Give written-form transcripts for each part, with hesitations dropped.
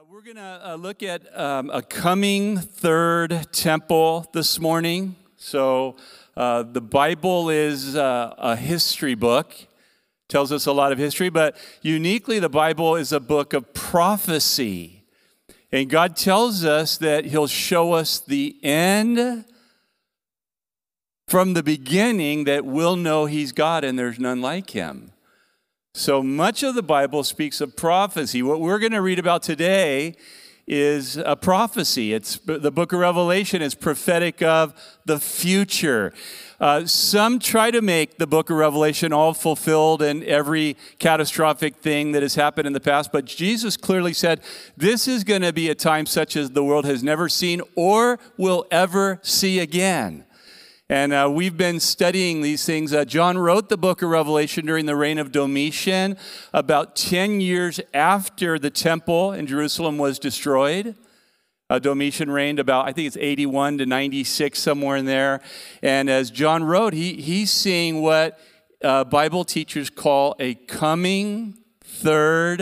We're going to look at a coming third temple this morning. So the Bible is a history book, tells us a lot of history, but uniquely the Bible is a book of prophecy. And God tells us that He'll show us the end from the beginning, that we'll know He's God and there's none like Him. So much of the Bible speaks of prophecy. What we're going to read about today is a prophecy. It's the book of Revelation is prophetic of the future. Some try to make the book of Revelation all fulfilled in every catastrophic thing that has happened in the past, but Jesus clearly said this is going to be a time such as the world has never seen or will ever see again. And we've been studying these things. John wrote the book of Revelation during the reign of Domitian, about 10 years after the temple in Jerusalem was destroyed. Domitian reigned about, I think it's 81 to 96, somewhere in there. And as John wrote, he's seeing what Bible teachers call a coming third.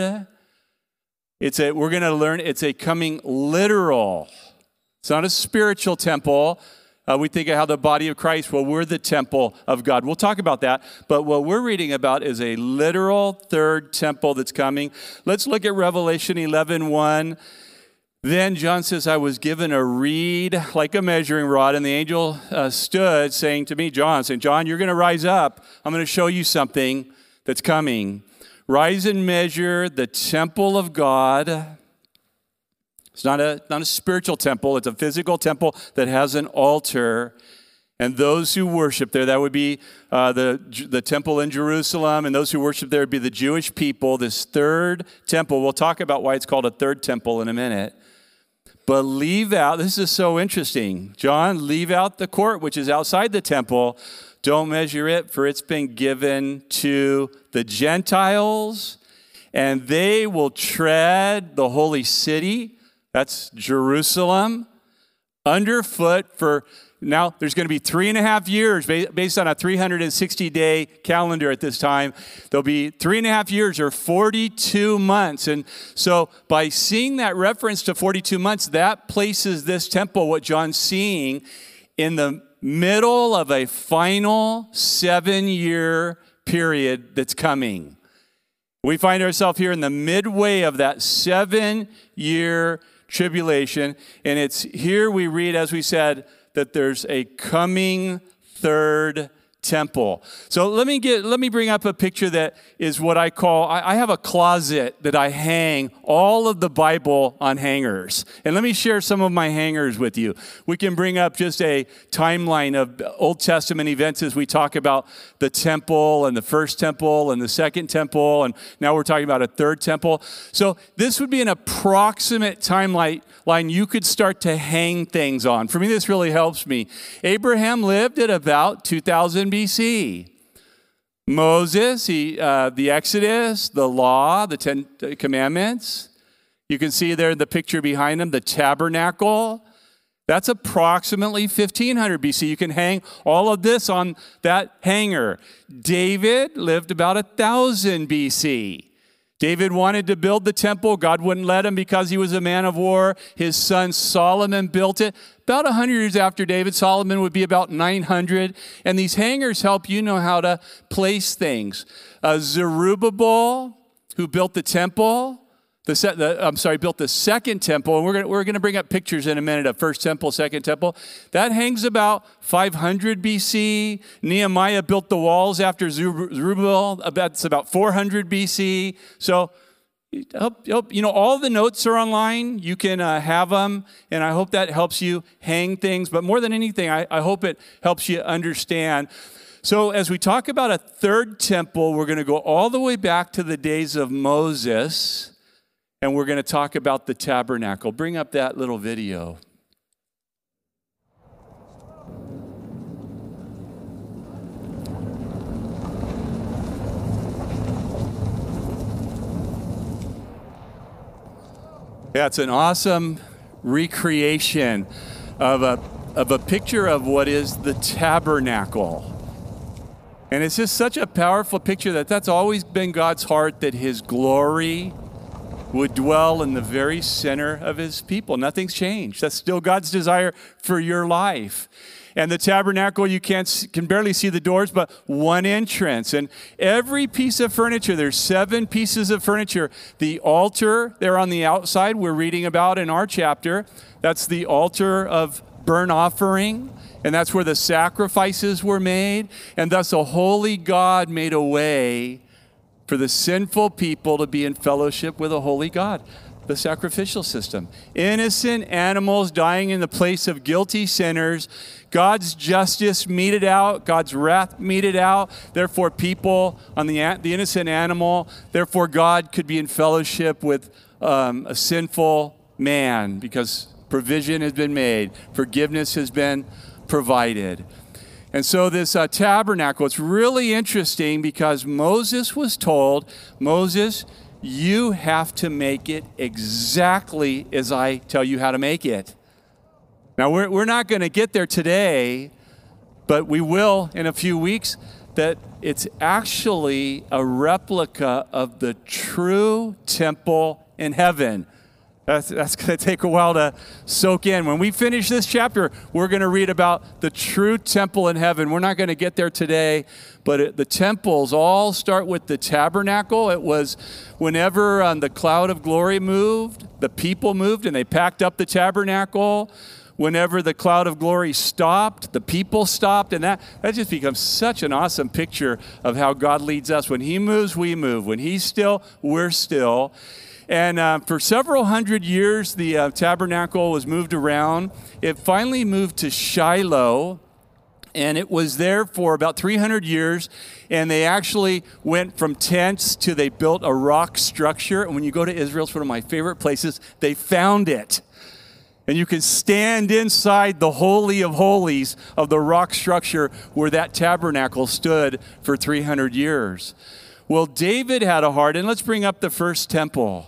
We're going to learn it's a coming literal. It's not a spiritual temple. We think of how the body of Christ, well, we're the temple of God. We'll talk about that. But what we're reading about is a literal third temple that's coming. Let's look at Revelation 11:1. Then John says, I was given a reed like a measuring rod, and the angel stood saying to me, John, you're going to rise up. I'm going to show you something that's coming. Rise and measure the temple of God. It's not a spiritual temple. It's a physical temple that has an altar. And those who worship there, that would be the temple in Jerusalem. And those who worship there would be the Jewish people. This third temple, we'll talk about why it's called a third temple in a minute. But leave out, this is so interesting. John, leave out the court, which is outside the temple. Don't measure it, for it's been given to the Gentiles. And they will tread the holy city. That's Jerusalem, underfoot for, now there's going to be 3.5 years based on a 360-day calendar at this time. There'll be 3.5 years or 42 months. And so by seeing that reference to 42 months, that places this temple, what John's seeing, in the middle of a final 7-year period that's coming. We find ourselves here in the midway of that 7-year tribulation, and it's here we read, as we said, that there's a coming third temple. So let me bring up a picture that is what I call, I have a closet that I hang all of the Bible on hangers. And let me share some of my hangers with you. We can bring up just a timeline of Old Testament events as we talk about the temple and the first temple and the second temple, and now we're talking about a third temple. So this would be an approximate timeline you could start to hang things on. For me, this really helps me. Abraham lived at about 2000 BC. Moses, the Exodus, the law, the 10 Commandments. You can see there in the picture behind him, the tabernacle. That's approximately 1500 BC. You can hang all of this on that hanger. David lived about 1000 BC. David wanted to build the temple. God wouldn't let him because he was a man of war. His son Solomon built it. About 100 years after David, Solomon would be about 900. And these hangers help you know how to place things. Zerubbabel, who built the temple, built the second temple. And we're going to bring up pictures in a minute of first temple, second temple. That hangs about 500 BC. Nehemiah built the walls after Zerubbabel. That's about 400 BC. So all the notes are online. You can have them, and I hope that helps you hang things. But more than anything, I hope it helps you understand. So as we talk about a third temple, we're going to go all the way back to the days of Moses, and we're going to talk about the tabernacle. Bring up that little video. Yeah, it's an awesome recreation of a picture of what is the tabernacle. And it's just such a powerful picture that's always been God's heart, that His glory would dwell in the very center of his people. Nothing's changed. That's still God's desire for your life. And the tabernacle, you can barely see the doors, but one entrance. And every piece of furniture, there's 7 pieces of furniture. The altar there on the outside, we're reading about in our chapter. That's the altar of burnt offering. And that's where the sacrifices were made. And thus a holy God made a way for the sinful people to be in fellowship with a holy God. The sacrificial system. Innocent animals dying in the place of guilty sinners. God's justice meted out. God's wrath meted out. Therefore, people on the innocent animal. Therefore, God could be in fellowship with a sinful man because provision has been made. Forgiveness has been provided. And so this tabernacle, it's really interesting because Moses was told, Moses, you have to make it exactly as I tell you how to make it. Now, we're not going to get there today, but we will in a few weeks, that it's actually a replica of the true temple in heaven. That's going to take a while to soak in. When we finish this chapter, we're going to read about the true temple in heaven. We're not going to get there today, but the temples all start with the tabernacle. It was whenever the cloud of glory moved, the people moved, and they packed up the tabernacle. Whenever the cloud of glory stopped, the people stopped. And that just becomes such an awesome picture of how God leads us. When he moves, we move. When he's still, we're still. And for several hundred years, the tabernacle was moved around. It finally moved to Shiloh, and it was there for about 300 years. And they actually went from tents to they built a rock structure. And when you go to Israel, it's one of my favorite places. They found it. And you can stand inside the Holy of Holies of the rock structure where that tabernacle stood for 300 years. Well, David had a heart, and let's bring up the first temple.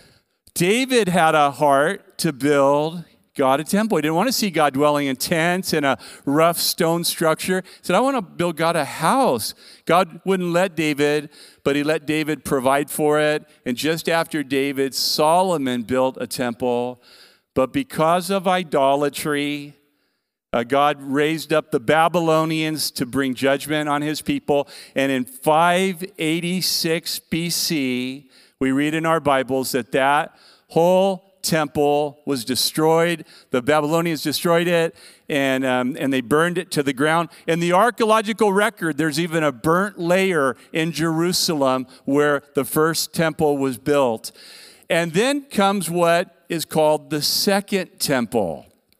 David had a heart to build God a temple. He didn't want to see God dwelling in tents in a rough stone structure. He said, I want to build God a house. God wouldn't let David, but he let David provide for it. And just after David, Solomon built a temple. But because of idolatry, God raised up the Babylonians to bring judgment on his people. And in 586 BC, we read in our Bibles that whole temple was destroyed. The Babylonians destroyed it, and they burned it to the ground. In the archaeological record, there's even a burnt layer in Jerusalem where the first temple was built. And then comes what is called the second temple.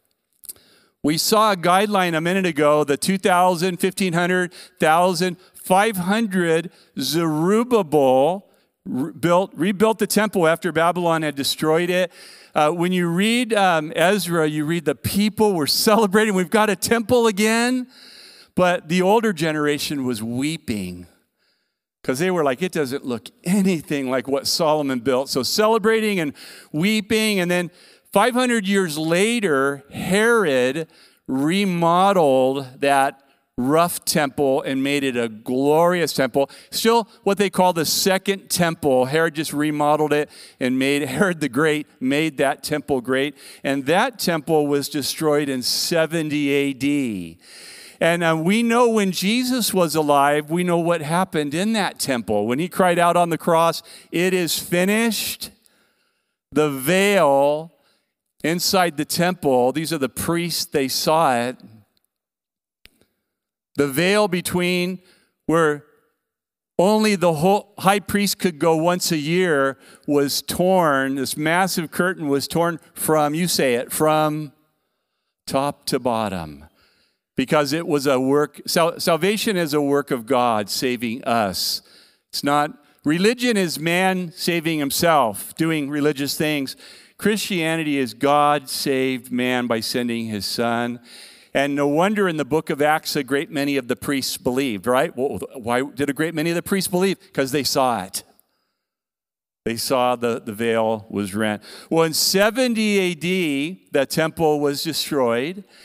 We saw a guideline a minute ago, the 2,000, 1,500, 1,000, 500 Zerubbabel rebuilt the temple after Babylon had destroyed it. When you read Ezra, you read the people were celebrating. We've got a temple again. But the older generation was weeping because they were like, it doesn't look anything like what Solomon built. So celebrating and weeping. And then 500 years later, Herod remodeled that rough temple and made it a glorious temple. Still what they call the second temple. Herod just remodeled it and Herod the Great made that temple great. And that temple was destroyed in 70 AD. And we know when Jesus was alive, we know what happened in that temple. When he cried out on the cross, it is finished. The veil inside the temple, these are the priests, they saw it. The veil between where only the whole high priest could go once a year was torn. This massive curtain was torn from, you say it, from top to bottom. Because it was a work, salvation is a work of God saving us. It's not, religion is man saving himself, doing religious things. Christianity is God saved man by sending his son. And no wonder in the book of Acts, a great many of the priests believed, right? Well, why did a great many of the priests believe? Because they saw it. They saw the veil was rent. Well, in 70 AD, the temple was destroyed.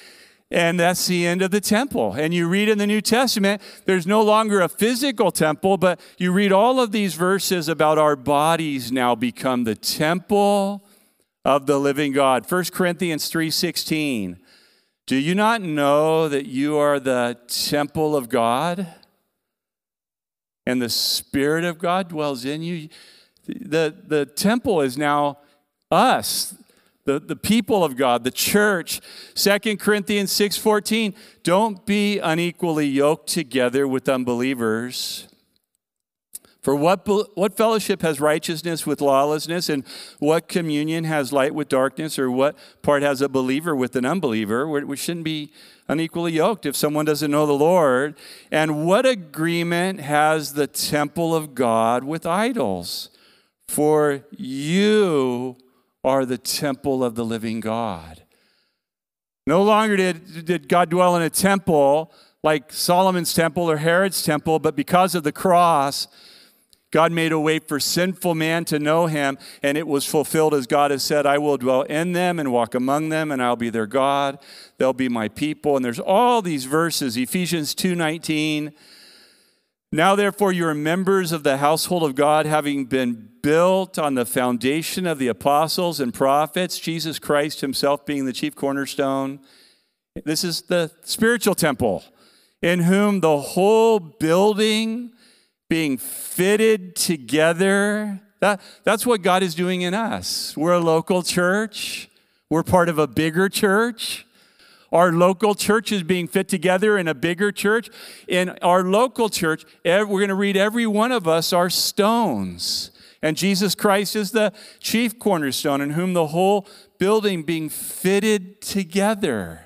And that's the end of the temple. And you read in the New Testament, there's no longer a physical temple, but you read all of these verses about our bodies now become the temple of the living God. 1 Corinthians 3:16. Do you not know that you are the temple of God? And the Spirit of God dwells in you? The temple is now us. The people of God, the church. 2 Corinthians 6:14, don't be unequally yoked together with unbelievers. For what fellowship has righteousness with lawlessness, and what communion has light with darkness, or what part has a believer with an unbeliever? We shouldn't be unequally yoked if someone doesn't know the Lord. And what agreement has the temple of God with idols? For you are the temple of the living God. No longer did God dwell in a temple like Solomon's temple or Herod's temple, but because of the cross, God made a way for sinful man to know him, and it was fulfilled as God has said, I will dwell in them and walk among them, and I'll be their God. They'll be my people. And there's all these verses, Ephesians 2:19. Now, therefore, you are members of the household of God, having been built on the foundation of the apostles and prophets, Jesus Christ himself being the chief cornerstone. This is the spiritual temple, in whom the whole building being fitted together. That's what God is doing in us. We're a local church. We're part of a bigger church. Our local church is being fit together in a bigger church. In our local church, we're going to read every one of us are stones. And Jesus Christ is the chief cornerstone, in whom the whole building being fitted together.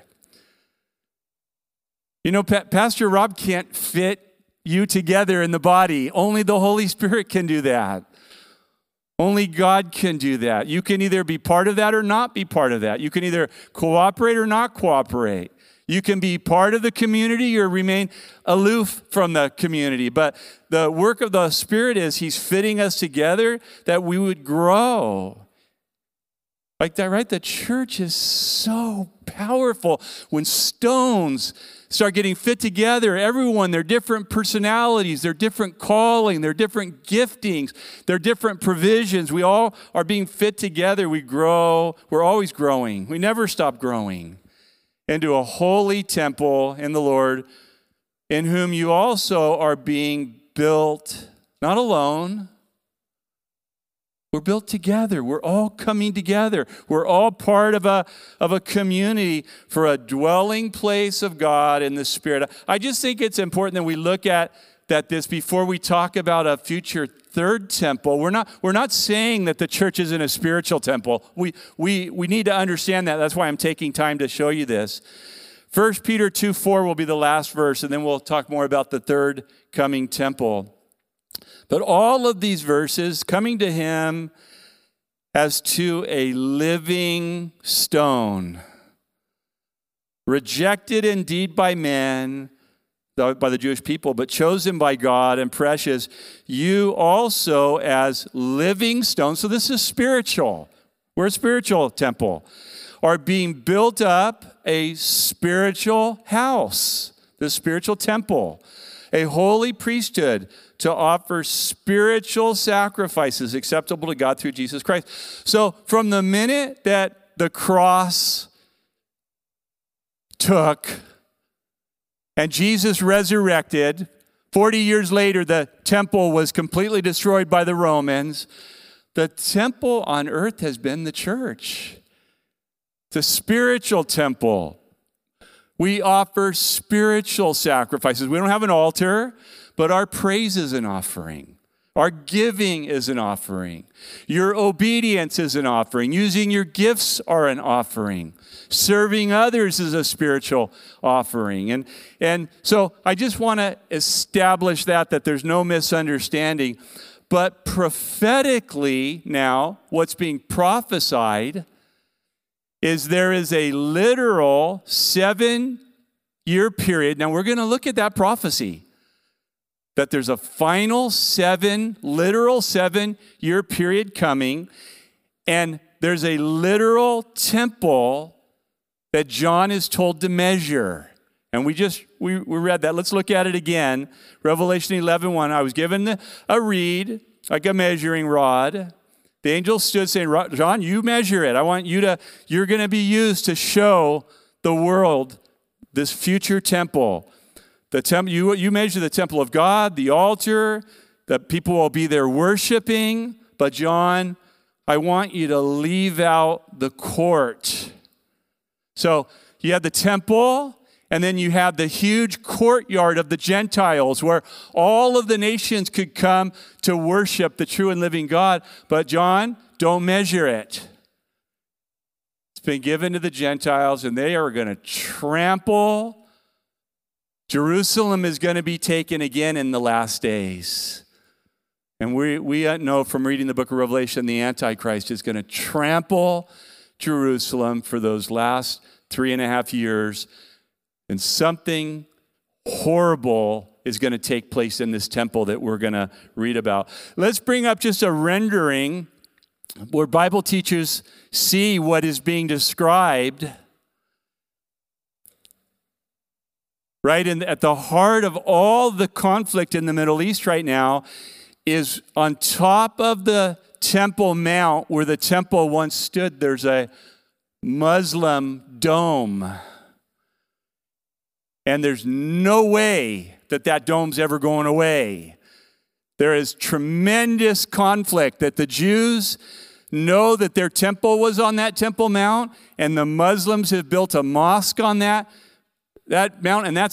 You know, Pastor Rob can't fit you together in the body. Only the Holy Spirit can do that. Only God can do that. You can either be part of that or not be part of that. You can either cooperate or not cooperate. You can be part of the community or remain aloof from the community. But the work of the Spirit is He's fitting us together that we would grow. Like that, right? The church is so powerful when stones start getting fit together. Everyone, their different personalities, their different calling, their different giftings, their different provisions. We all are being fit together. We grow. We're always growing. We never stop growing into a holy temple in the Lord, in whom you also are being built, not alone. We're built together. We're all coming together. We're all part of a community for a dwelling place of God in the Spirit. I just think it's important that we look at this before we talk about a future third temple. We're not saying that the church isn't a spiritual temple. We need to understand that. That's why I'm taking time to show you this. 1 Peter 2:4 will be the last verse, and then we'll talk more about the third coming temple. But all of these verses coming to him as to a living stone, rejected indeed by men, by the Jewish people, but chosen by God and precious, you also as living stones, so this is spiritual, we're a spiritual temple, are being built up a spiritual house, the spiritual temple, a holy priesthood, to offer spiritual sacrifices acceptable to God through Jesus Christ. So from the minute that the cross took and Jesus resurrected, 40 years later, the temple was completely destroyed by the Romans. The temple on earth has been the church. It's a spiritual temple. We offer spiritual sacrifices. We don't have an altar, but our praise is an offering. Our giving is an offering. Your obedience is an offering. Using your gifts are an offering. Serving others is a spiritual offering. And so I just want to establish that there's no misunderstanding. But prophetically now, what's being prophesied is there is a literal 7-year period. Now we're going to look at that prophecy, that there's a final literal 7-year period coming, and there's a literal temple that John is told to measure. And we read that. Let's look at it again. Revelation 11:1. I was given a reed, like a measuring rod. The angel stood saying, John, you measure it. I want you're going to be used to show the world this future temple. The temple, you measure the temple of God, the altar, that people will be there worshiping. But John, I want you to leave out the court. So you have the temple, and then you have the huge courtyard of the Gentiles where all of the nations could come to worship the true and living God. But John, don't measure it. It's been given to the Gentiles, and they are going to trample. Jerusalem is going to be taken again in the last days. And we know from reading the book of Revelation, the Antichrist is going to trample Jerusalem for those last 3.5 years. And something horrible is going to take place in this temple that we're going to read about. Let's bring up just a rendering where Bible teachers see what is being described. Right? And at the heart of all the conflict in the Middle East right now is on top of the Temple Mount where the temple once stood, there's a Muslim dome. And there's no way that dome's ever going away. There is tremendous conflict that the Jews know that their temple was on that Temple Mount, and the Muslims have built a mosque on that mount, and that's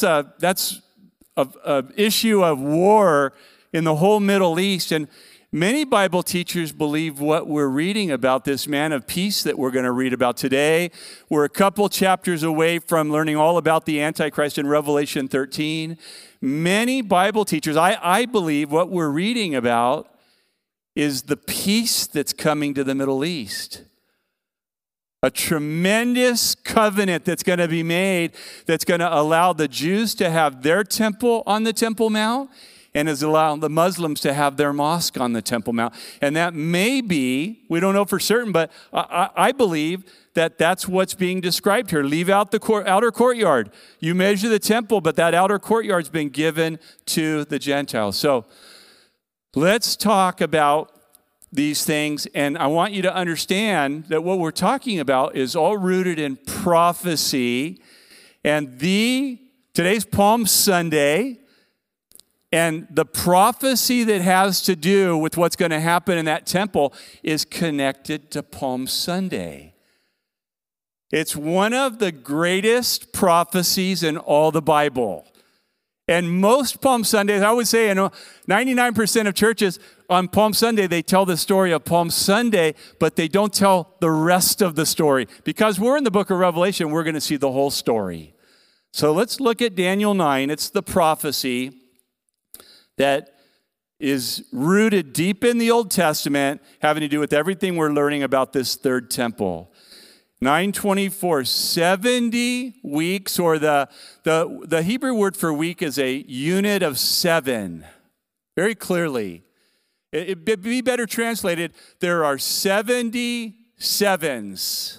a issue of war in the whole Middle East. And many Bible teachers believe what we're reading about this man of peace that we're going to read about today. We're a couple chapters away from learning all about the Antichrist in Revelation 13. Many Bible teachers, I believe what we're reading about is the peace that's coming to the Middle East. A tremendous covenant that's going to be made that's going to allow the Jews to have their temple on the Temple Mount, and is allowing the Muslims to have their mosque on the Temple Mount. And that may be, we don't know for certain, but I believe that that's what's being described here. Leave out the outer courtyard. You measure the temple, but that outer courtyard's been given to the Gentiles. So let's talk about these things, and I want you to understand that what we're talking about is all rooted in prophecy. And today's Palm Sunday, and the prophecy that has to do with what's going to happen in that temple is connected to Palm Sunday. It's one of the greatest prophecies in all the Bible. And most Palm Sundays, I would say 99% of churches on Palm Sunday, they tell the story of Palm Sunday, but they don't tell the rest of the story. Because we're in the book of Revelation, we're going to see the whole story. So let's look at Daniel 9. It's the prophecy that is rooted deep in the Old Testament, having to do with everything we're learning about this third temple. 9:24, 70 weeks, or the Hebrew word for week is a unit of 7. Very clearly. It'd be better translated, there are 70 sevens.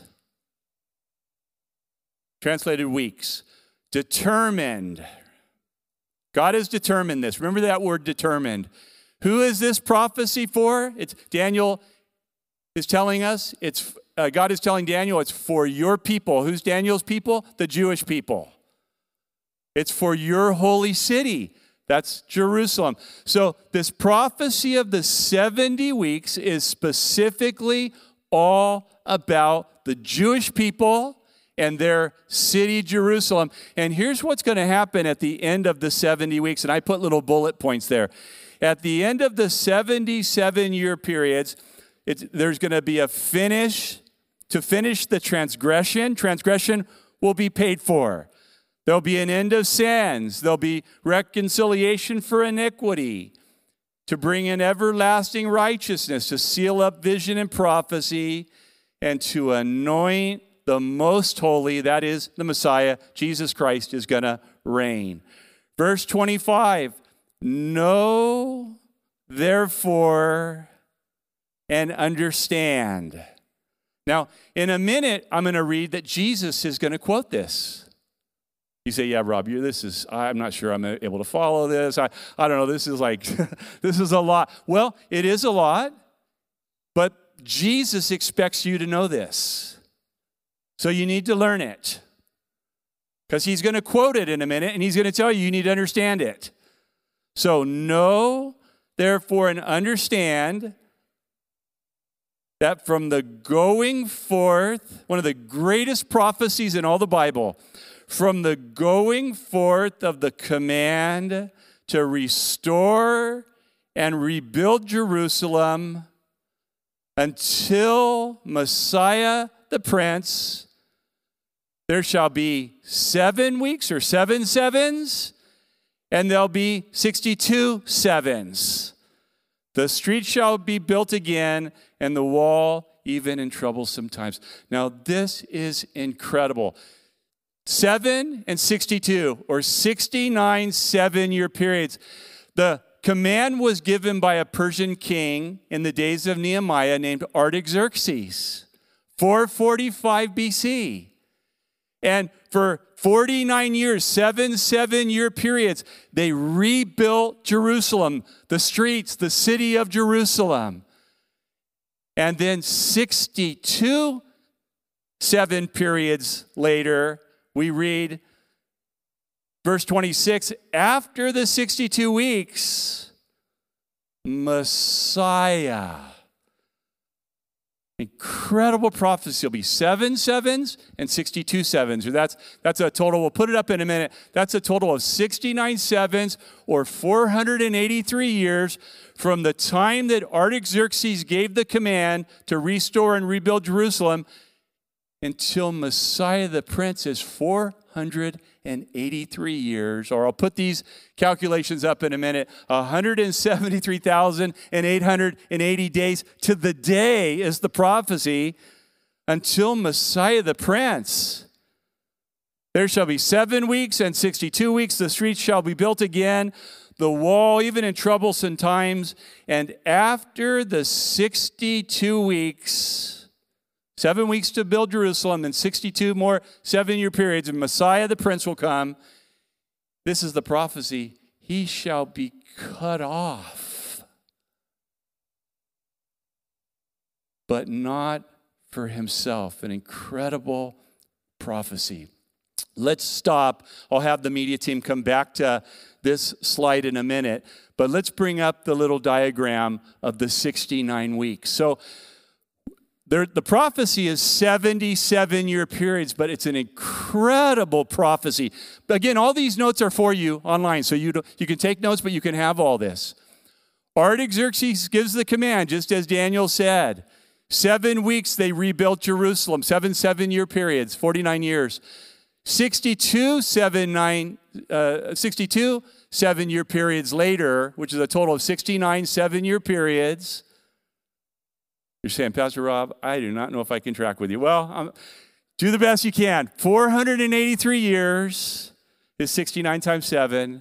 Translated weeks. Determined. God has determined this. Remember that word determined. Who is this prophecy for? It's Daniel is telling us. God is telling Daniel it's for your people. Who's Daniel's people? The Jewish people. It's for your holy city. That's Jerusalem. So this prophecy of the 70 weeks is specifically all about the Jewish people and their city, Jerusalem. And here's what's going to happen at the end of the 70 weeks. And I put little bullet points there. At the end of the 77-year periods, there's going to be a finish. To finish the transgression. Transgression will be paid for. There'll be an end of sins. There'll be reconciliation for iniquity. To bring in everlasting righteousness. To seal up vision and prophecy. And to anoint the most holy, that is the Messiah, Jesus Christ, is going to reign. Verse 25, know therefore and understand. Now, in a minute, I'm going to read that Jesus is going to quote this. You say, yeah, Rob, I'm not sure I'm able to follow this. I don't know, this is like, this is a lot. Well, it is a lot, but Jesus expects you to know this. So you need to learn it. Because he's going to quote it in a minute, and he's going to tell you need to understand it. So know, therefore, and understand that from the going forth, one of the greatest prophecies in all the Bible, from the going forth of the command to restore and rebuild Jerusalem until Messiah the Prince, there shall be 7 weeks or 7 sevens, and there'll be 62 sevens. The street shall be built again, and the wall even in troublesome times. Now, this is incredible. 7 and 62, or 69 7-year periods. The command was given by a Persian king in the days of Nehemiah named Artaxerxes, 445 BC. And for 49 years, 7 7-year periods, they rebuilt Jerusalem, the streets, the city of Jerusalem. And then 62 7 periods later, we read verse 26, after the 62 weeks, Messiah. Incredible prophecy. It'll be 7 sevens and 62 sevens. Or that's a total, we'll put it up in a minute. That's a total of 69 sevens or 483 years from the time that Artaxerxes gave the command to restore and rebuild Jerusalem until Messiah the Prince is 483 years, or I'll put these calculations up in a minute, 173,880 days to the day is the prophecy until Messiah the Prince. There shall be 7 weeks and 62 weeks. The streets shall be built again, the wall even in troublesome times. And after the 62 weeks, 7 weeks to build Jerusalem, and 62 more 7-year periods, and Messiah the Prince will come. This is the prophecy. He shall be cut off, but not for himself. An incredible prophecy. Let's stop. I'll have the media team come back to this slide in a minute, but let's bring up the little diagram of the 69 weeks. So, the prophecy is 77-year periods, but it's an incredible prophecy. Again, all these notes are for you online, so you can take notes, but you can have all this. Artaxerxes gives the command, just as Daniel said. 7 weeks they rebuilt Jerusalem, 7 7-year periods, 49 years. 62 7-year periods later, which is a total of 69 7-year periods. You're saying, Pastor Rob, I do not know if I can track with you. Well, do the best you can. 483 years is 69 times 7.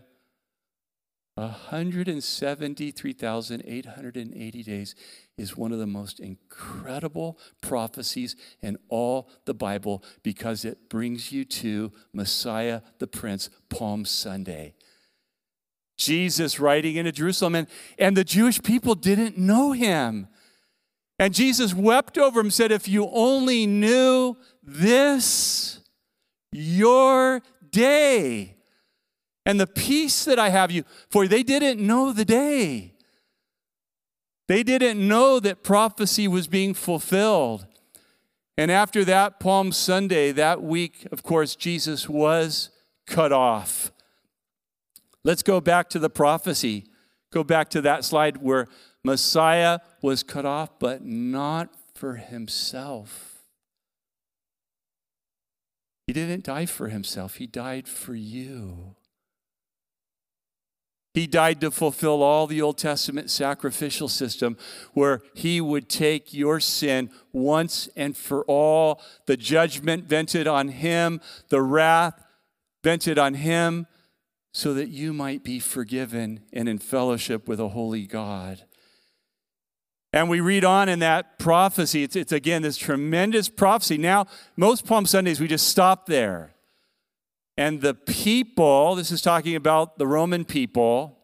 173,880 days is one of the most incredible prophecies in all the Bible because it brings you to Messiah the Prince, Palm Sunday. Jesus riding into Jerusalem, and the Jewish people didn't know him. And Jesus wept over him, said, if you only knew this, your day, and the peace that I have you, for they didn't know the day. They didn't know that prophecy was being fulfilled. And after that Palm Sunday, that week, of course, Jesus was cut off. Let's go back to the prophecy. Go back to that slide where Messiah was cut off, but not for himself. He didn't die for himself. He died for you. He died to fulfill all the Old Testament sacrificial system where he would take your sin once and for all, the judgment vented on him, the wrath vented on him, so that you might be forgiven and in fellowship with a holy God. And we read on in that prophecy. It's again this tremendous prophecy. Now, most Palm Sundays, we just stop there. And the people, this is talking about the Roman people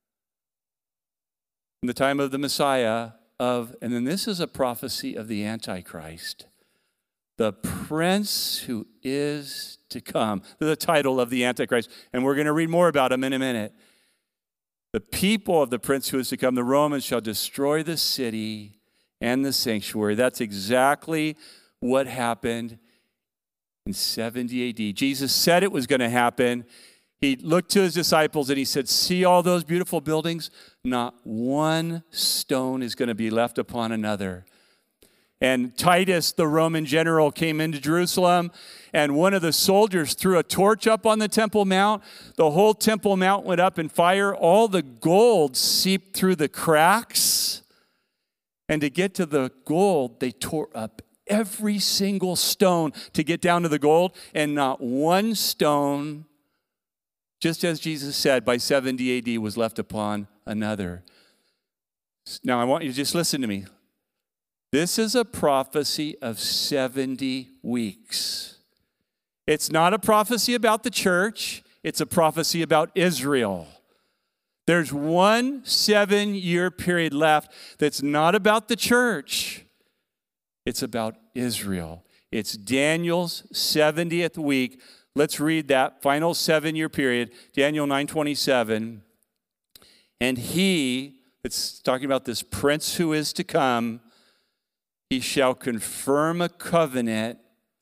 in the time of the Messiah, and then this is a prophecy of the Antichrist, the prince who is to come. The title of the Antichrist. And we're going to read more about him in a minute. The people of the prince who is to come, the Romans, shall destroy the city and the sanctuary. That's exactly what happened in 70 AD. Jesus said it was going to happen. He looked to his disciples and he said, see all those beautiful buildings? Not one stone is going to be left upon another. And Titus, the Roman general, came into Jerusalem, and one of the soldiers threw a torch up on the Temple Mount. The whole Temple Mount went up in fire. All the gold seeped through the cracks. And to get to the gold, they tore up every single stone to get down to the gold, and not one stone, just as Jesus said, by 70 AD was left upon another. Now, I want you to just listen to me. This is a prophecy of 70 weeks. It's not a prophecy about the church. It's a prophecy about Israel. There's one 7-year period left that's not about the church. It's about Israel. It's Daniel's 70th week. Let's read that final 7-year period, Daniel 9:27. And he, it's talking about this prince who is to come, he shall confirm a covenant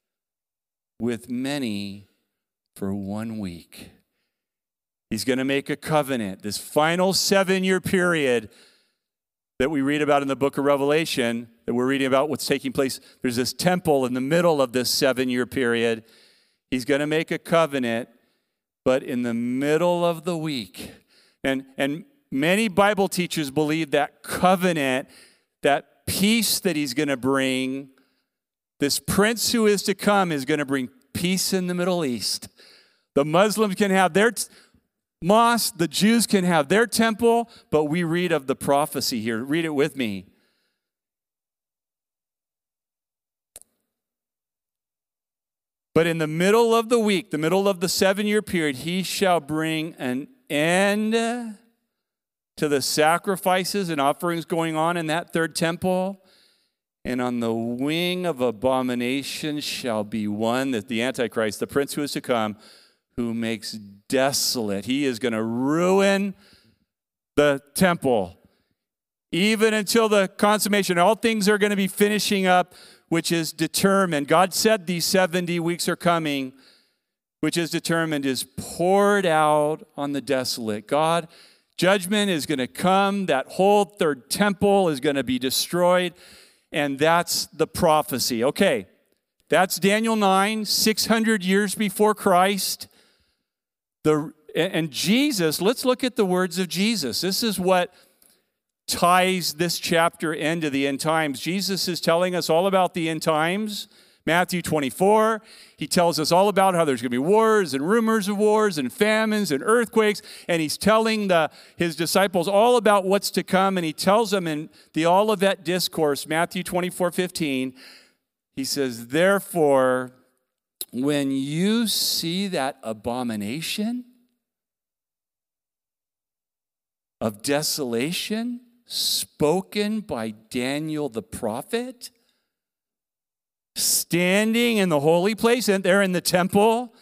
with many for 1 week. He's going to make a covenant. This final 7-year period that we read about in the book of Revelation, that we're reading about what's taking place. There's this temple in the middle of this 7-year period. He's going to make a covenant, but in the middle of the week. And many Bible teachers believe that covenant, that peace that he's going to bring, this prince who is to come is going to bring peace in the Middle East. The Muslims can have their mosque, the Jews can have their temple, but we read of the prophecy here. Read it with me. But in the middle of the week, the middle of the 7-year period, he shall bring an end to the sacrifices and offerings going on in that third temple. And on the wing of abomination shall be one, that the Antichrist, the prince who is to come, who makes desolate. He is going to ruin the temple, even until the consummation. All things are going to be finishing up, which is determined. God said these 70 weeks are coming, which is determined, is poured out on the desolate. God, judgment is going to come. That whole third temple is going to be destroyed. And that's the prophecy. Okay, that's Daniel 9, 600 years before Christ. And Jesus, let's look at the words of Jesus. This is what ties this chapter into the end times. Jesus is telling us all about the end times. Matthew 24, he tells us all about how there's going to be wars and rumors of wars and famines and earthquakes. And he's telling his disciples all about what's to come. And he tells them in the Olivet Discourse, Matthew 24:15, he says, therefore, when you see that abomination of desolation spoken by Daniel the prophet, standing in the holy place, and there in the temple,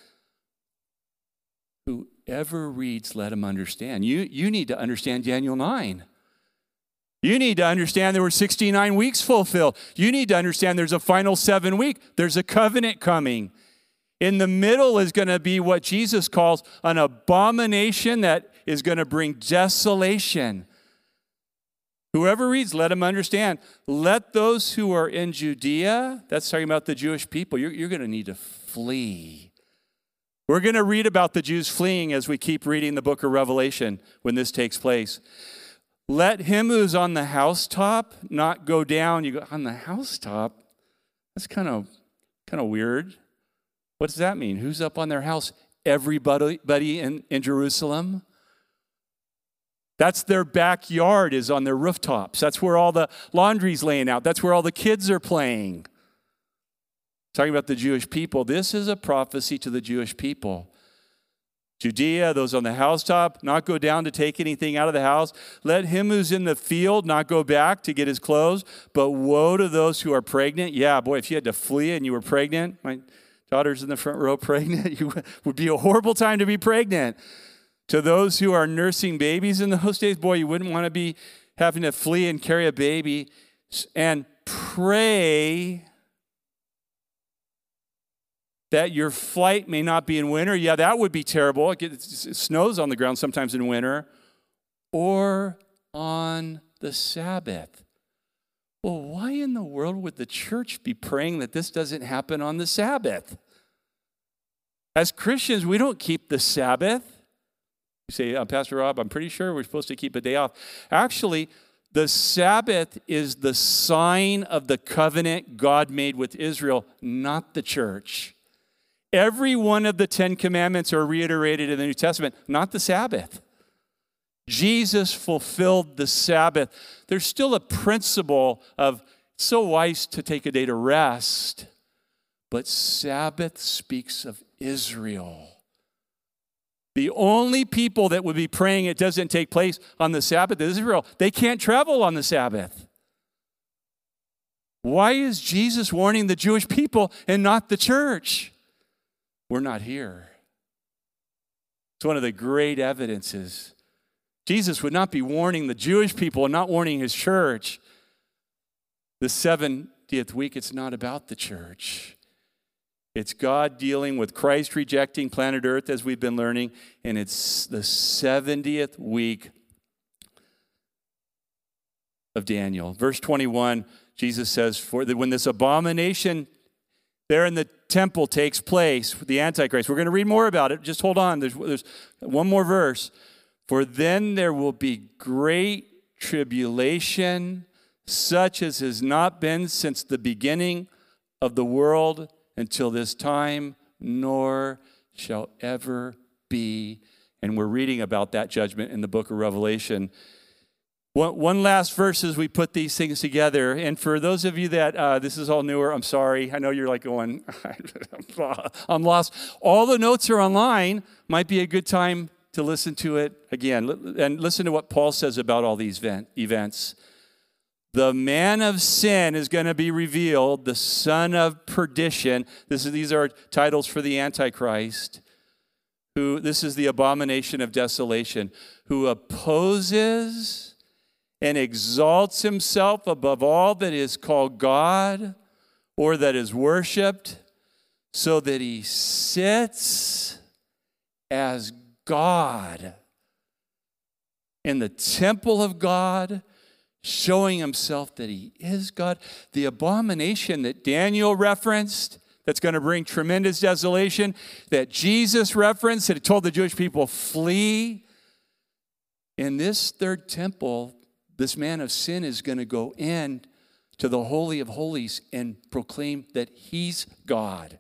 whoever reads, let him understand. You need to understand Daniel 9. You need to understand there were 69 weeks fulfilled. You need to understand there's a final 7 week. There's a covenant coming. In the middle is going to be what Jesus calls an abomination that is going to bring desolation. Whoever reads, let him understand. Let those who are in Judea, that's talking about the Jewish people, you're going to need to flee. We're going to read about the Jews fleeing as we keep reading the book of Revelation when this takes place. Let him who's on the housetop not go down. You go, on the housetop? That's kind of weird. What does that mean? Who's up on their house? Everybody in Jerusalem? That's their backyard, is on their rooftops. That's where all the laundry's laying out. That's where all the kids are playing. Talking about the Jewish people, this is a prophecy to the Jewish people. Judea, those on the housetop, not go down to take anything out of the house. Let him who's in the field not go back to get his clothes. But woe to those who are pregnant. Yeah, boy, if you had to flee and you were pregnant, my daughter's in the front row pregnant, it would be a horrible time to be pregnant. To those who are nursing babies in those days, boy, you wouldn't want to be having to flee and carry a baby. And pray that your flight may not be in winter. Yeah, that would be terrible. It snows on the ground sometimes in winter. Or on the Sabbath. Well, why in the world would the church be praying that this doesn't happen on the Sabbath? As Christians, we don't keep the Sabbath. You say, Pastor Rob, I'm pretty sure we're supposed to keep a day off. Actually, the Sabbath is the sign of the covenant God made with Israel, not the church. Every one of the 10 commandments are reiterated in the New Testament, not the Sabbath. Jesus fulfilled the Sabbath. There's still a principle of it's so wise to take a day to rest, but Sabbath speaks of Israel. The only people that would be praying it doesn't take place on the Sabbath is Israel. They can't travel on the Sabbath. Why is Jesus warning the Jewish people and not the church? We're not here. It's one of the great evidences. Jesus would not be warning the Jewish people and not warning his church. The 70th week, it's not about the church. It's God dealing with Christ rejecting planet Earth, as we've been learning, and it's the 70th week of Daniel. Verse 21, Jesus says, when this abomination there in the temple takes place, the Antichrist. We're going to read more about it. Just hold on. There's one more verse. For then there will be great tribulation, such as has not been since the beginning of the world until this time, nor shall ever be. And we're reading about that judgment in the book of Revelation. One last verse as we put these things together. And for those of you that this is all newer, I'm sorry. I know you're like going, I'm lost. All the notes are online. Might be a good time to listen to it again. And listen to what Paul says about all these events. The man of sin is going to be revealed, the son of perdition. These are titles for the Antichrist. This is the abomination of desolation, who opposes and exalts himself above all that is called God or that is worshipped, so that he sits as God in the temple of God, showing himself that he is God. The abomination that Daniel referenced, that's going to bring tremendous desolation, that Jesus referenced, that he told the Jewish people, flee. In this third temple, this man of sin is going to go in to the Holy of Holies and proclaim that he's God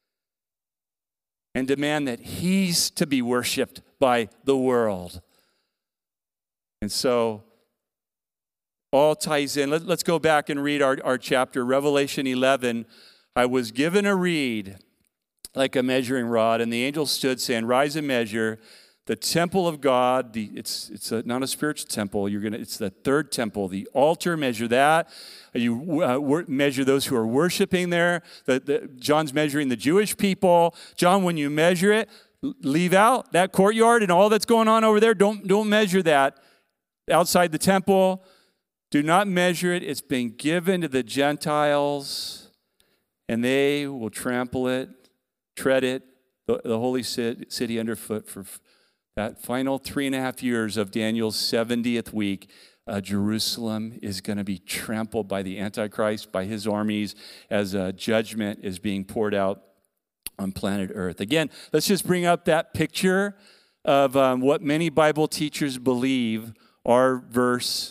and demand that he's to be worshiped by the world. And so all ties in. Let's go back and read our chapter, Revelation 11. I was given a reed like a measuring rod, and the angel stood saying, rise and measure the temple of God. It's not a spiritual temple. It's the third temple. The altar, measure that. You measure those who are worshiping there. John's measuring the Jewish people. John, when you measure it, leave out that courtyard and all that's going on over there. Don't measure that outside the temple. Do not measure it. It's been given to the Gentiles, and they will trample it, tread it, the holy city underfoot for that final 3.5 years of Daniel's 70th week. Jerusalem is going to be trampled by the Antichrist, by his armies, as judgment is being poured out on planet Earth. Again, let's just bring up that picture of what many Bible teachers believe our verse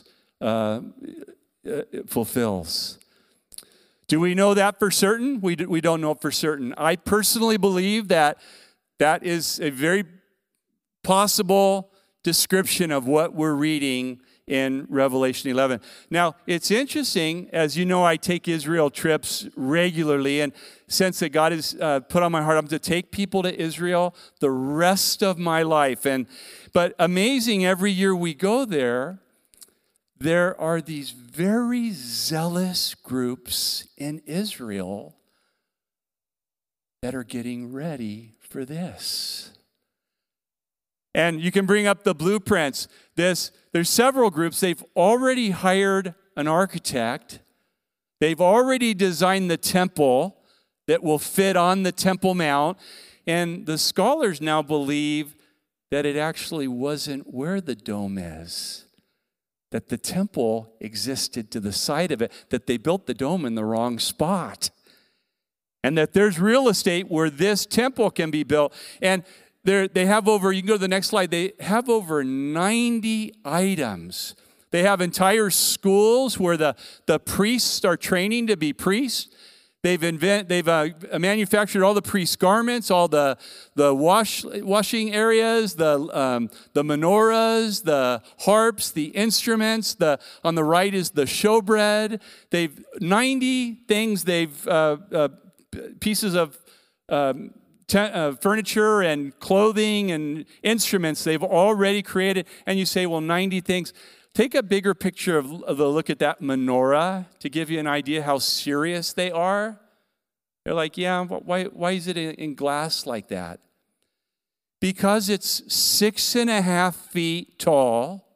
fulfills. Do we know that for certain? We don't know for certain. I personally believe that is a very possible description of what we're reading in Revelation 11. Now, it's interesting, as you know, I take Israel trips regularly, and sense that God has put on my heart, I'm to take people to Israel the rest of my life. But amazing, every year we go there are these very zealous groups in Israel that are getting ready for this. And you can bring up the blueprints. There's several groups. They've already hired an architect. They've already designed the temple that will fit on the Temple Mount. And the scholars now believe that it actually wasn't where the dome is, that the temple existed to the side of it, that they built the dome in the wrong spot, and that there's real estate where this temple can be built. And they have over, you can go to the next slide, they have over 90 items. They have entire schools where the priests are training to be priests. They've manufactured all the priest garments, all the washing areas, the menorahs, the harps, the instruments. On the right is the showbread. They've 90 things. Pieces of furniture and clothing and instruments they've already created. And you say, well, 90 things. Take a bigger picture of the look at that menorah to give you an idea how serious they are. They're like, yeah, why is it in glass like that? Because it's 6.5 feet tall.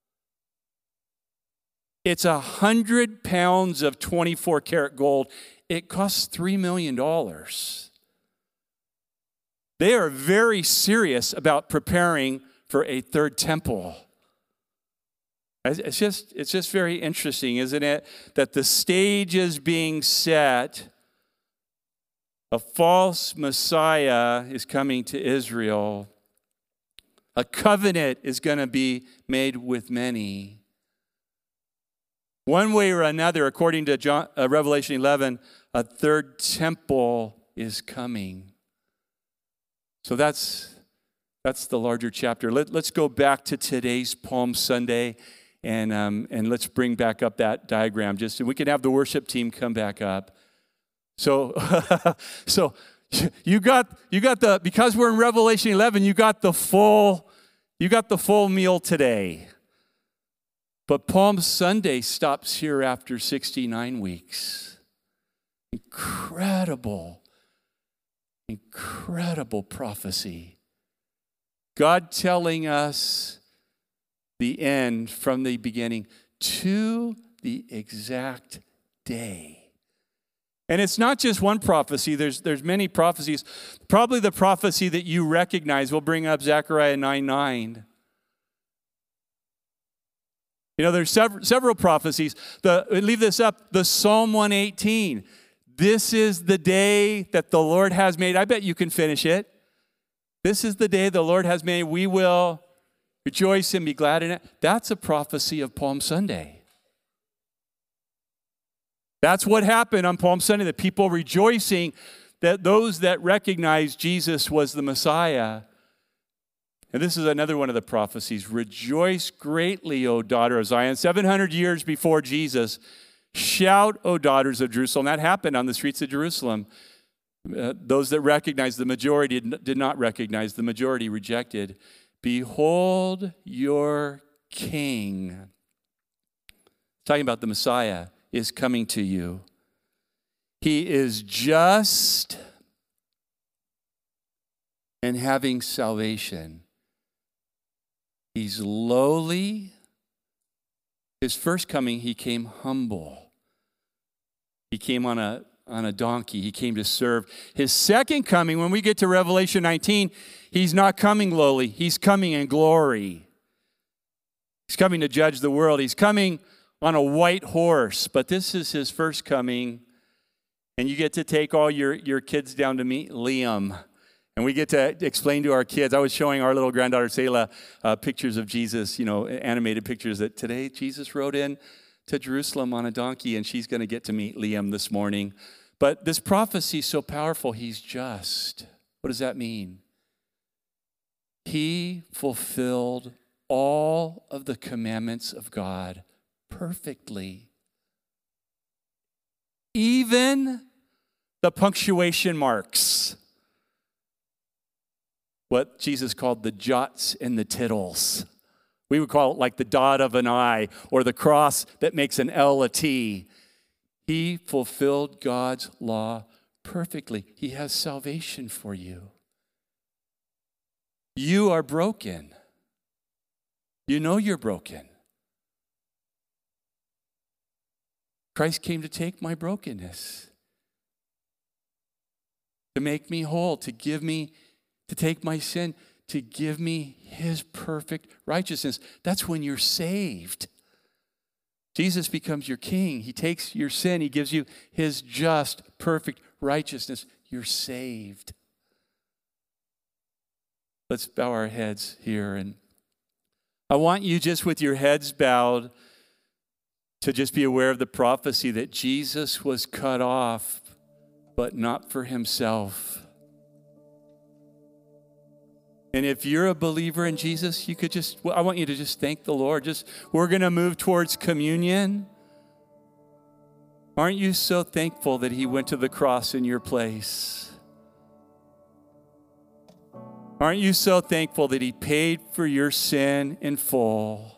It's 100 pounds of 24 karat gold. It costs $3 million. They are very serious about preparing for a third temple. It's just very interesting, isn't it? That the stage is being set. A false Messiah is coming to Israel. A covenant is going to be made with many. One way or another, according to Revelation 11, a third temple is coming. So that's the larger chapter. Let's go back to today's Palm Sunday, and let's bring back up that diagram. Just so we can have the worship team come back up. So you got the, because we're in Revelation 11, you got the full meal today. But Palm Sunday stops here after 69 weeks. Incredible prophecy. God telling us the end from the beginning to the exact day. And it's not just one prophecy. There's many prophecies. Probably the prophecy that you recognize, we'll bring up Zechariah 9:9. You know, there's several prophecies. Leave this up. The Psalm 118. This is the day that the Lord has made. I bet you can finish it. This is the day the Lord has made. We will rejoice and be glad in it. That's a prophecy of Palm Sunday. That's what happened on Palm Sunday, the people rejoicing that those that recognized Jesus was the Messiah. And this is another one of the prophecies. Rejoice greatly, O daughter of Zion. 700 years before Jesus, shout, O daughters of Jerusalem. That happened on the streets of Jerusalem. Those that recognized, the majority did not recognize. The majority rejected. Behold your king. Talking about the Messiah is coming to you. He is just and having salvation. He's lowly. His first coming, he came humble. He came on a donkey. He came to serve. His second coming, when we get to Revelation 19, he's not coming lowly. He's coming in glory. He's coming to judge the world. He's coming on a white horse. But this is his first coming. And you get to take all your kids down to meet Liam. And we get to explain to our kids. I was showing our little granddaughter, Selah, pictures of Jesus, animated pictures that today Jesus rode in to Jerusalem on a donkey, and she's going to get to meet Liam this morning. But this prophecy is so powerful. He's just. What does that mean? He fulfilled all of the commandments of God perfectly. Even the punctuation marks. What Jesus called the jots and the tittles. We would call it like the dot of an I or the cross that makes an L a T. He fulfilled God's law perfectly. He has salvation for you. You are broken. You know you're broken. Christ came to take my brokenness, to make me whole, to take my sin, to give me his perfect righteousness. That's when you're saved. Jesus becomes your king. He takes your sin. He gives you his just, perfect righteousness. You're saved. Let's bow our heads here. And I want you, just with your heads bowed, to just be aware of the prophecy that Jesus was cut off, but not for himself. And if you're a believer in Jesus, I want you to just thank the Lord. We're going to move towards communion. Aren't you so thankful that he went to the cross in your place? Aren't you so thankful that he paid for your sin in full?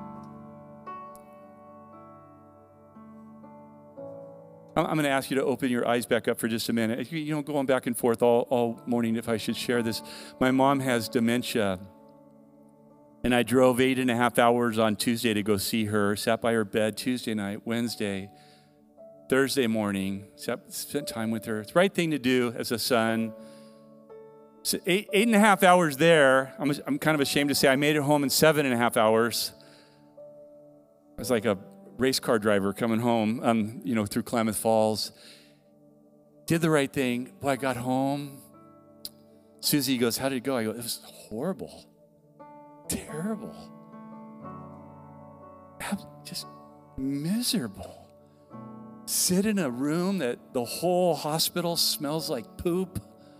I'm going to ask you to open your eyes back up for just a minute. Going back and forth all morning if I should share this. My mom has dementia, and I drove 8.5 hours on Tuesday to go see her, sat by her bed Tuesday night, Wednesday, Thursday morning, spent time with her. It's the right thing to do as a son. So 8.5 hours there. I'm kind of ashamed to say I made it home in 7.5 hours. I was like a race car driver coming home, through Klamath Falls. Did the right thing. Boy, I got home. Susie goes, "How did it go?" I go, "It was horrible. Terrible. Just miserable. Sit in a room that the whole hospital smells like poop.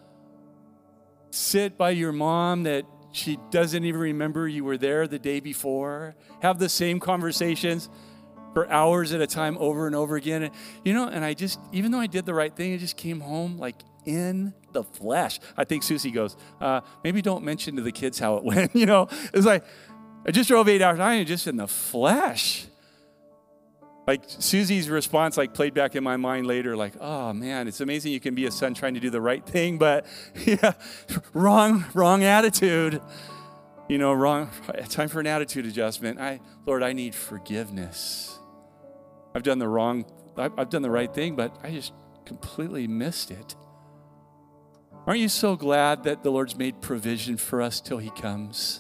Sit by your mom that she doesn't even remember you were there the day before. Have the same conversations for hours at a time over and over again. And I just, even though I did the right thing, I just came home like in the flesh. I think Susie goes, maybe don't mention to the kids how it went. It's like, I just drove 8 hours. I am just in the flesh. Like Susie's response, played back in my mind later, oh man, it's amazing you can be a son trying to do the right thing, but wrong attitude. Wrong, time for an attitude adjustment. Lord, I need forgiveness. I've done the right thing, but I just completely missed it. Aren't you so glad that the Lord's made provision for us till he comes?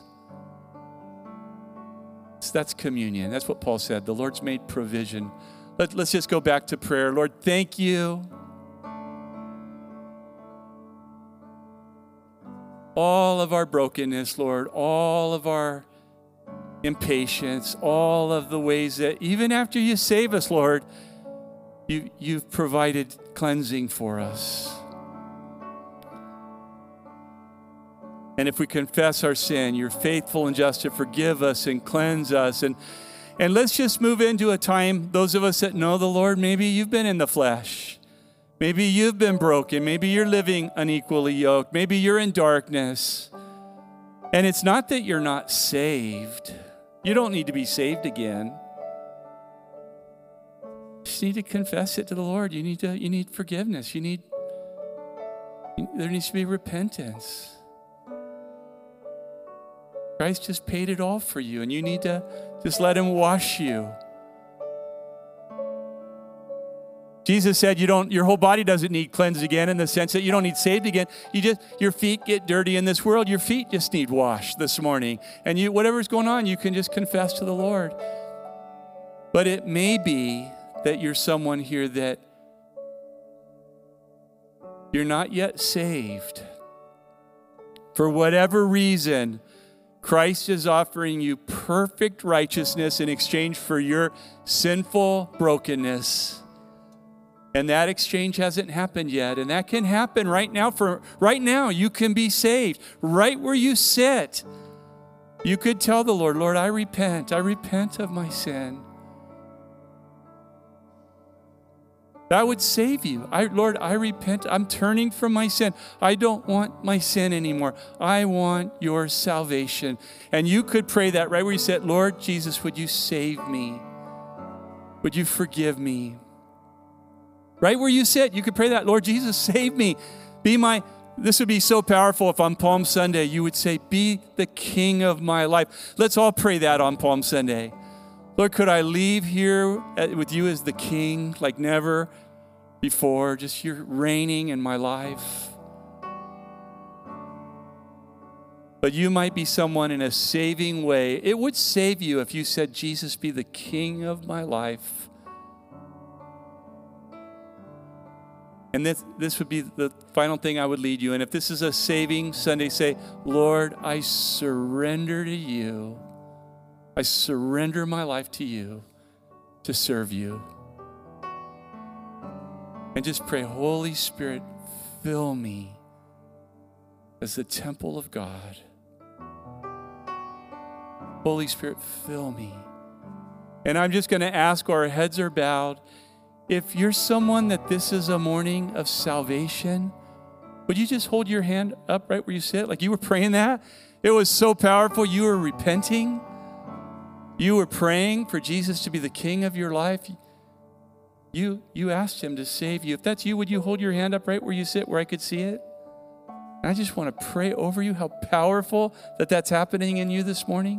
That's communion. That's what Paul said. The Lord's made provision. Let's just go back to prayer. Lord, thank you. All of our brokenness, Lord, all of our impatience, all of the ways that even after you save us, Lord, you've provided cleansing for us. And if we confess our sin, you're faithful and just to forgive us and cleanse us. And let's just move into a time, those of us that know the Lord, maybe you've been in the flesh. Maybe you've been broken. Maybe you're living unequally yoked. Maybe you're in darkness. And it's not that you're not saved. You don't need to be saved again. You just need to confess it to the Lord. You need forgiveness. There needs to be repentance. Christ just paid it all for you, and you need to just let him wash you. Jesus said your whole body doesn't need cleansed again, in the sense that you don't need saved again. Your feet get dirty in this world. Your feet just need washed this morning. And whatever's going on, you can just confess to the Lord. But it may be that you're someone here that you're not yet saved. For whatever reason, Christ is offering you perfect righteousness in exchange for your sinful brokenness. And that exchange hasn't happened yet. And that can happen right now. Right now, you can be saved right where you sit. You could tell the Lord, Lord, I repent of my sin. That would save you. Lord, I repent. I'm turning from my sin. I don't want my sin anymore. I want your salvation. And you could pray that right where you sit, Lord Jesus, would you save me? Would you forgive me? Right where you sit, you could pray that, Lord Jesus, save me. This would be so powerful if on Palm Sunday you would say, be the king of my life. Let's all pray that on Palm Sunday. Lord, could I leave here with you as the king like never before? Just you're reigning in my life. But you might be someone in a saving way. It would save you if you said, Jesus, be the king of my life. And this would be the final thing I would lead you in. If this is a saving Sunday, say, Lord, I surrender to you. I surrender my life to you to serve you. And just pray, Holy Spirit, fill me as the temple of God. Holy Spirit, fill me. And I'm just going to ask, while our heads are bowed, if you're someone that this is a morning of salvation, would you just hold your hand up right where you sit? Like you were praying that? It was so powerful. You were repenting. You were praying for Jesus to be the king of your life. You asked him to save you. If that's you, would you hold your hand up right where you sit, where I could see it? And I just want to pray over you how powerful that's happening in you this morning.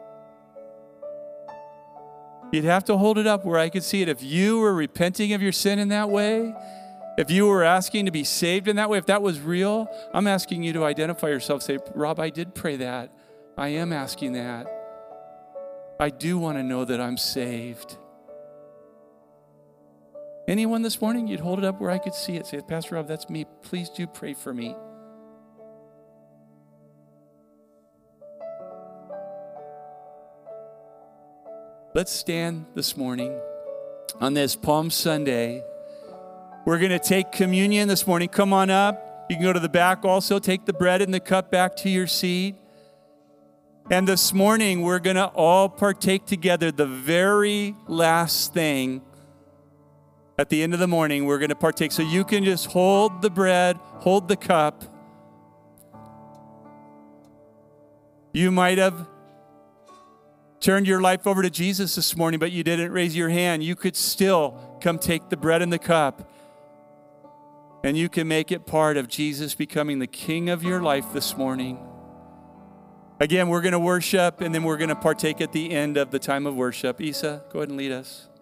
You'd have to hold it up where I could see it. If you were repenting of your sin in that way, if you were asking to be saved in that way, if that was real, I'm asking you to identify yourself. Say, Rob, I did pray that. I am asking that. I do want to know that I'm saved. Anyone this morning, you'd hold it up where I could see it. Say, Pastor Rob, that's me. Please do pray for me. Let's stand this morning on this Palm Sunday. We're going to take communion this morning. Come on up. You can go to the back also. Take the bread and the cup back to your seat. And this morning, we're going to all partake together the very last thing. At the end of the morning, we're going to partake. So you can just hold the bread, hold the cup. You might have turned your life over to Jesus this morning, but you didn't raise your hand. You could still come take the bread and the cup. And you can make it part of Jesus becoming the king of your life this morning. Again, we're going to worship, and then we're going to partake at the end of the time of worship. Isa, go ahead and lead us.